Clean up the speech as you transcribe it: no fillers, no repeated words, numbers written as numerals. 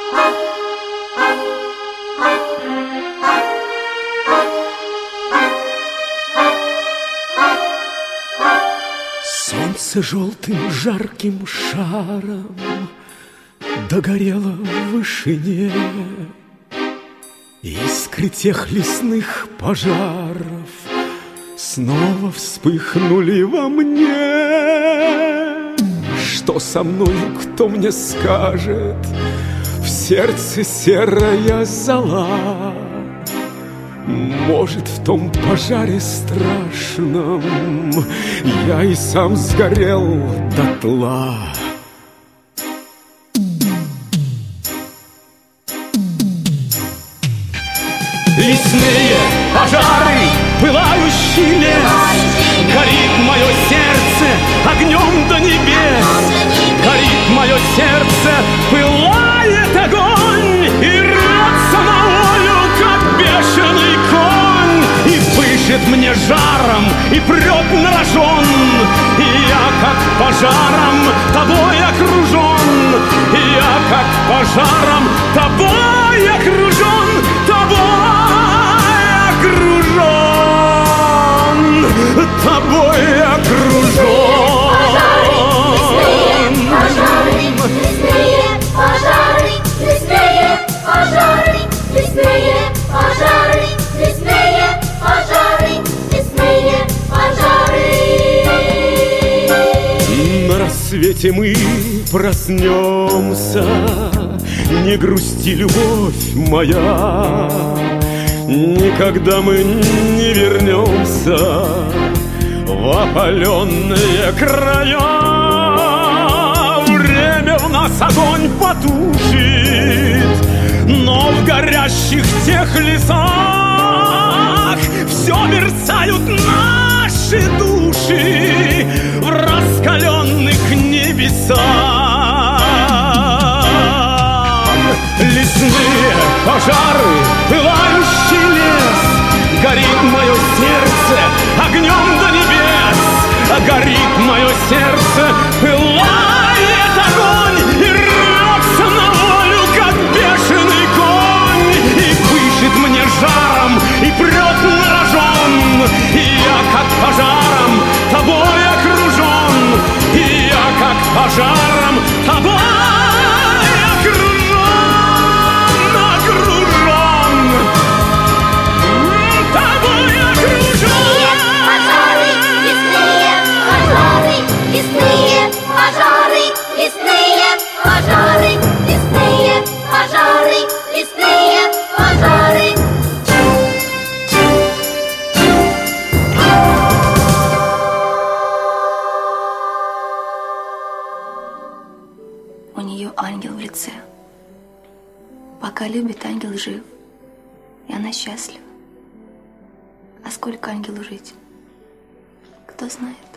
Солнце желтым жарким шаром догорело в вышине. Искры тех лесных пожаров снова вспыхнули во мне. Что со мною, кто мне скажет? В сердце серая зола. Может, в том пожаре страшном я и сам сгорел дотла. Лесные пожары, пылающий лес, горит мое сердце огнем до небес. Горит мое сердце, пылает огонь и рвется на волю, как бешеный конь, и пышет мне жаром и прет на рожон. И я как пожаром тобой окружен, и я как пожаром тобой окружен, тобой окружен. Лесные пожары, лесные пожары, лесные пожары, лесные пожары, лесные пожары, лесные пожары. На рассвете мы проснемся, не грусти, любовь моя. Никогда мы не вернемся в опаленные края. Время в нас огонь потушит, но в горящих тех лесах все мерцают наши души в раскаленных небесах. Лесные пожары, пылающий лес, горит мое сердце огнем до небес. Горит мое сердце, пылает огонь и рвется на волю, как бешеный конь, и пышет мне жаром и прет на рожон. И я как пожаром тобой окружен, и я как пожаром тобой лесные пожары, лесные пожары, лесные пожары, лесные пожары. У нее ангел в лице. Пока любит, ангел жив, и она счастлива. А сколько ангелу жить? Кто знает?